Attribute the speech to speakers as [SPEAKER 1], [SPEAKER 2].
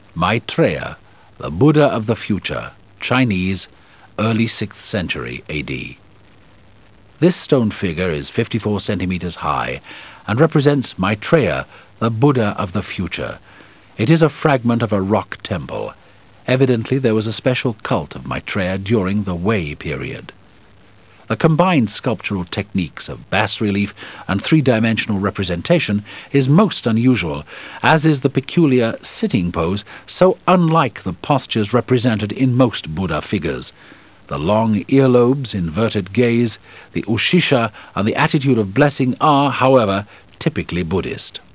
[SPEAKER 1] Maitreya, the Buddha of the future, Chinese, early 6th century AD. This stone figure is 54 centimeters high and represents Maitreya, the Buddha of the future. It is a fragment of a rock temple. Evidently there was a special cult of Maitreya during the Wei period. The combined sculptural techniques of bas-relief and three-dimensional representation is most unusual, as is the peculiar sitting pose so unlike the postures represented in most Buddha figures. The long earlobes, inverted gaze, the ushisha, and the attitude of blessing are, however, typically Buddhist.